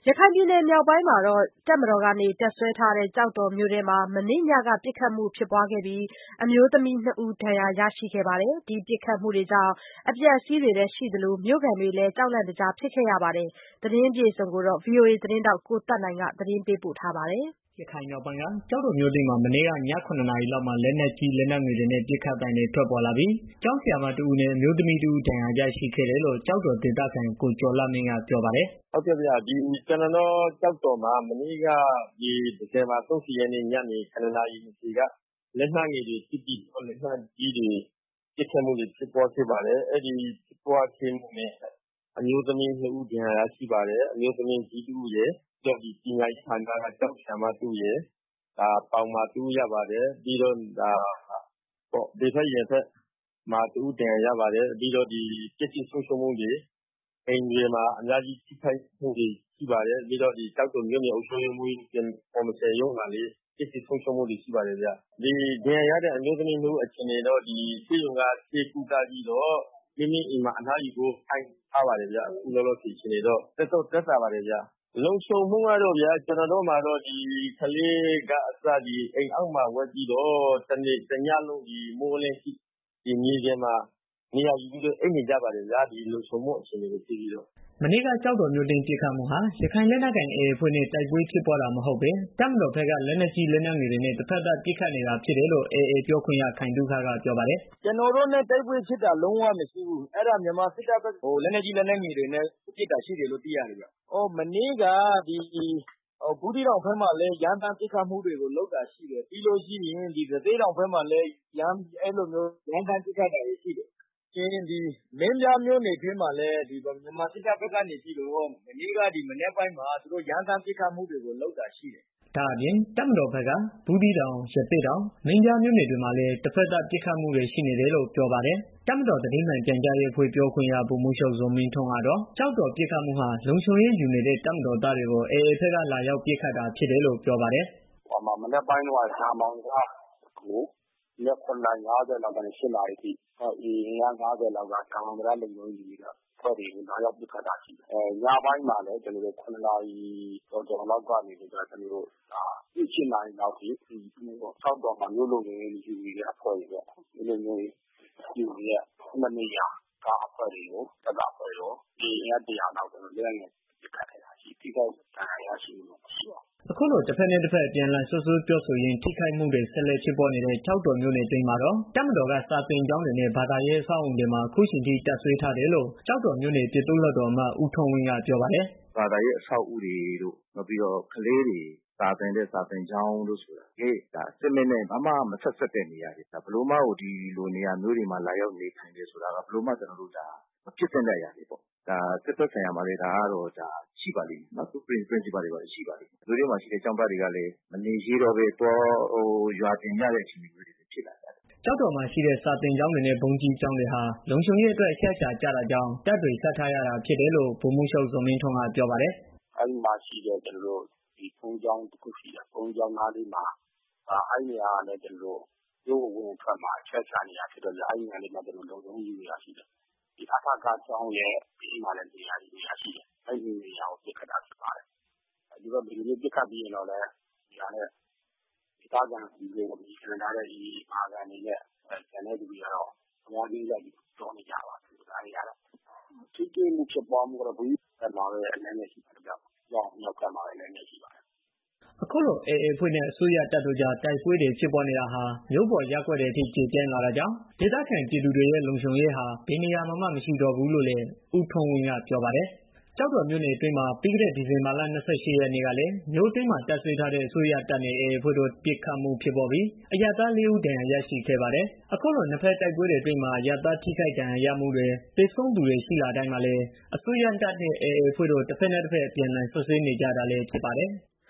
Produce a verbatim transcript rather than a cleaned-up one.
ခိုင်ပြည်နယ်မြောက်ပိုင်းမှာတပ်မတော်ကနေတပ်စွဲထားတဲ့ကျောက်တော်မြို့ထဲမှာမနေ့ညကပစ်ခတ်မှုဖြစ်ပွားခဲ့ပြီးအမျိုးသမီးနှစ်ဦးဒဏ်ရာရရှိခဲ့ပါတယ်။ ဒီပစ်ခတ်မှုတွေကြောင့်အပျက်အစီးတွေလည်းရှိသလိုမြို့ခံတွေလည်းကြောက်လန့်တကြားဖြစ်ခဲ့ရပါတယ်။ သတင်းပြေဆုံးကိုဗွီအိုအေသတင်းထောက်ကိုသက်နိုင်ကသတင်းပေးပို့ထားပါတယ်။ရခိုင်မြောက်ပိုင်းက ကျောက်တော်မြို့တွင်းမှာ မနေ့က ည ၇ နာရီလောက်မှာ လက်နက်ကြီး လက်နက်ငယ်တွေနဲ့ ပစ်ခတ်သံတွေ ထွက်ပေါ်လာပြီး ကျောင်းဆရာမတစ်ဦးနဲ့ အမျိုးသမီးတစ်ဦး ဒဏ်ရာရရှိခဲ့တယ်လို့ ကျောက်တော်ဒေသခံ ကိုကျော်လှမင်းက ပြောပါတယ်။ "ဟုတ်ကဲ့ဗျာ ကျနော်တို့ ကျောက်တော်မှာ မနေ့က ဒီဇင်ဘာ ၃၀ ရက်နေ့ ညနေ ၇ နာရီ ၂၀ က လက်နက်ငယ်တွေပစ်ပြီးတော့ လက်နက်ကြီးတွေ ပစ်ခတ်မှုတွေ ဖြစ်ပွားခဲ့ပါတယ်။ အဲဒီဖြစ်ပွားခဲ့မှုနဲ့ အမျိုးသမီးနှစ်ဦး ဒဏ်ရာရရှိပါတယ်။ အမျိုးသမီးကြီးတစ်ဦးရယ် ပြီးတော့ ပညာရေးဌာနက ကျောင်းဆရာမတစ်ဦးရယ် ပေါင်မှာ တစ်ဦးရပါတယ်။ ပြီးတော့ ဘယ်ဘက်ရင်ဘတ်မှာ တစ်ဦးဒဏ်ရာရပါတယ်။ ပြီးတော့ ပျက်စီးဆုံးရှုံးမှုတွေ အိမ်တွေမှာ အများကြီးထိခိုက်မှုတွေရှိပါတယ်။ ပြီးတော့ ကျောက်တော်မြို့နယ်အုပ်ချုပ်ရေးမှူးကော်မရှင်ရုံးမှာလည်း ပျက်စီးဆုံးရှုံးမှုတွေရှိပါတယ်ဗျာ။ ဒီဒဏ်ရာရတဲ့ အမျိုးသမီးနှစ်ဦးအခြေအနေတော့ ဆေးရုံက ဆေးကုသပြီးတော့ မိမိအိမ်မှာ အနားယူဖို့ ခိုင်းထားပါတယ်ဗျာ။ အခုလောလောဆယ်အခြေအနေတော့ သက်တော့သက်သာပါတယ်ဗျာ။ လုံခြုံမှုကတော့ဗျာ ကျနော်တို့မှာတော့ ကလေးကအစ အိမ်အောက်မှာ ဝပ်ပြီးတော့ တစ်ညလုံး မိုးလင်းအထိ မြေပြင်မှာ နေရာယူပြီးတော့ အိပ်နေကြပါတယ်ဗျာ။ ဒီလုံခြုံမှုအခြေအနေကို ကြည့်ပြီးတော့။ " မနေ့က ကျောက်တော်မြို့တွင်း ပစ်ခတ်မှုဟာ ရခိုင်လက်နက်ကိုင် အေအေ အဖွဲ့နဲ့ တိုက်ပွဲဖြစ်ပွားတာမဟုတ်ဘဲ တပ်မတော်ဘက်က လက်နက်ကြီး လက်နက်ငယ်တွေနဲ့ တဘက်သတ်ပစ်ခတ်နေတာဖြစ်တယ်လို့ အေအေ ပြောခွင့်ရ ခိုင်သုခက ပြောပါတယ်။ "ကျနော်တို့နဲ့ တိုက်ပွဲဖြစ်တာ လုံးဝမရှိဘူး။ အဲတာမြန်မာစစ်တပ်ဘက်က လက်နက်ကြီး လက်နက်ငယ်တွေနဲ့ ပစ်တာရှိတယ်လို့ သိရတယ်ဗျ။ မနေ့က ဘူးသီးတောင်ဘက်မှာလည်း ရမ်းသမ်းပစ်ခတ်မှုတွေ လုပ်တာရှိတယ်။ ပြီးတော့ ရသေ့တောင်ဘက်မှာလည်း ရမ်းသမ်းပစ်ခတ်တာတွေရှိတယ်။ မင်းပြားမြို့နယ်ထဲမှာလည်း မြန်မာစစ်တပ်ဘက်ကနေပြီးတော့ မနေ့က မနက်ပိုင်းမှာ ရမ်းသမ်းပစ်ခတ်မှုတွေ လုပ်တာရှိတယ်။ " ဒါအပြင့် တပ်မတော်ဘက်က ဘူးသီးတောင် ရသေ့တောင် မင်းပြားမြို့နယ်တွေမှာလည်း တဘက်သတ်ပစ်ခတ်မှုတွေ ရှိနေတယ်လို့ ပြောပါတယ်။ တပ်မတော်သတင်းမှန်ပြန်ကြားရေးအဖွဲ့ ပြောခွင့်ရ ဗိုလ်မှူးချုပ် ဇော်မင်းထွန်းကတော့ ကျောက်တော်ပစ်ခတ်မှုဟာ လုံခြုံရေးယူနေတဲ့ တပ်မတော်သားတွေကို အေအေဘက်က လာရောက်ပစ်ခတ်တာဖြစ်တယ်လို့ ပြောပါတယ်။ "မနက်ပိုင်းတုန်းက ရာမောင်တံတားကို မနက် ၇ နာရီ ၅၀ လောက်ကနေ ၈ နာရီအထိ အေအေ အင်အား ၅၀ လောက်က ရာမောင်တံတား လုံခြုံရေးယူနေတဲ့ အဖွဲ့တွေကို လာရောက်ပစ်ခတ်တာရှိတယ်။ ညပိုင်းမှာလည်း ၇ နာရီကျော်ကျော်လောက်ကနေပြီးတော့ နေ့ ၈ နာရီလောက်အထိ ကျောက်တော်မှာ မြို့လုံခြုံရေးယူနေတဲ့ အဖွဲ့တွေပေါ့။ မြို့လုံခြုံရေးယူနေတဲ့ နှစ်နေရာက အဖွဲ့တွေကို အေအေ အင်အား ၁၀၀ လောက် လက်နက်ငယ်နဲ့ ပစ်ခတ်ခဲ့တာရှိတယ်။ ထိခိုက်ဒဏ်ရာရရှိမှုတော့ မရှိပါဘူး။ " အခုလို တဘက်နဲ့ တဘက် အပြန်အလှန်စွပ်စွဲပြောဆိုရင်း ထိခိုက်မှုတွေ ဆက်လက်ဖြစ်ပွားနေတဲ့ ကျောက်တော်မြို့နယ်အတွင်းမှာတော့ တပ်မတော်က စာသင်ကျောင်းတွေနဲ့ ဘာသာရေး အဆောက်အအုံတွေမှာ အခုအချိန်ထိ တပ်စွဲထားတယ်လို့ ကျောက်တော်မြို့နယ် ပြည်သူ့လွှတ်တော်အမတ် ဦးထွန်းဝင်းက ပြောပါတယ်။ "ဘာသာရေး အဆောက်အဦးတွေတို့ ကလေးတွေ စာသင်တဲ့ စာသင်ကျောင်းတို့ဆိုတာ စစ်မက်နဲ့ ဘာမှမဆက်စပ်တဲ့ နေရာတွေ ဘယ်လိုမှကို ဒီလိုနေရာမျိုးတွေမှာ လာရောက်နေထိုင်တယ်ဆိုတာက ဘယ်လိုမှ မဖြစ်သင့်တဲ့အရာတွေပေါ့။ စစ်ဘက်ဆိုင်ရာမှာလည်း ဒါကတော့ ရှိပါလိမ့်မယ်။ Principle တွေ ရှိပါလိမ့်မယ်။ မြို့ထဲမှာရှိတဲ့ ကျောင်းသားတွေကလည်း မနေရဲတော့ဘဲ ရွာပြန်ကြတဲ့ အခြေအနေမျိုးတွေ ဖြစ်လာကြတယ်။ " ကျောက်တော်မှာရှိတဲ့ စာသင်ကျောင်းတွေနဲ့ ဘုန်းကြီးကျောင်းတွေဟာ လုံခြုံရေးအတွက် အချက်အချာကျတာကြောင့် တပ်တွေ ချထားရတာဖြစ်တယ်လို့ ဗိုလ်မှူးချုပ် ဇော်မင်းထွန်းက ပြောပါတယ်။ "အဲဒီမှာရှိတဲ့ ဘုန်းကြီးကျောင်းတစ်ခုရှိတယ်။ ဘုန်းကြီးကျောင်းနားလေးမှာ အဲဒီနေရာကလည်း မြို့အဝင်အထွက်မှာ အချက်အချာနေရာဖြစ်တော့ အဲဒီနေရာလေးမှာ လုံခြုံရေးယူနေတာရှိတယ်။ အထကကျောင်းရဲ့ ဘေးမှာလည်း နေရာယူနေတာရှိတယ်။ အဲဒီနေရာကို ပစ်ခတ်တာဖြစ်ပါတယ်။ ဒီလိုမျိုးပစ်ခတ်ပြီးရင်တော့လည်း ဒေသခံပြည်သူတွေ မခံထားတဲ့ အေအေ မာခံတွေနဲ့ ကျန်တဲ့သူတွေကတော့ အများကြီးလိုက်ပြီးတော့ ပြောနေကြပါပြီ။ ထိတွေ့မှုဖြစ်ပွားမှုကတော့ ဘူးသီးတောင်ဘက်မှာပဲ အနည်းငယ်ရှိပါတယ်ဗျာ။ မြောက်ဘက်မှာလည်း အနည်းငယ်ရှိပါတယ်။ " အခုလို အေအေအဖွဲ့နဲ့ အစိုးရတပ်တို့ကြား တိုက်ပွဲတွေ ဖြစ်ပွားနေတာဟာ မြို့ပေါ်ရပ်ကွက်တွေအထိ ကျယ်ပြန့်လာတာကြောင့် ဒေသခံပြည်သူတွေရဲ့ လုံခြုံရေးဟာ ဘယ်နေရာမှာမှ မရှိတော့ဘူးလို့လည်း ဦးထွန်းဝင်းက ပြောပါတယ်။ ကျောက်တော်မြို့နယ်အတွင်းမှာ ပြီးခဲ့တဲ့ ဒီဇင်ဘာလ ၂၈ ရက်နေ့ကလည်း မြို့အတွင်းမှာ တပ်စွဲထားတဲ့ အစိုးရတပ်နဲ့ အေအေ အဖွဲ့တို့ ပစ်ခတ်မှုဖြစ်ပွားပြီး အရပ်သား လေးဦး ဒဏ်ရာရရှိခဲ့ပါတယ်။ အခုလို နှစ်ဘက်တိုက်ပွဲတွေအတွင်းမှာ အရပ်သား ထိခိုက်ဒဏ်ရာရမှုတွေ သေဆုံးသူတွေ ရှိလာတိုင်းမှာလည်း အစိုးရတပ်နဲ့ အေအေ အဖွဲ့တို့ တဘက်နဲ့ တဘက် အပြန်အလှန်စွပ်စွဲနေကြတာလည်း ဖြစ်ပါတယ်။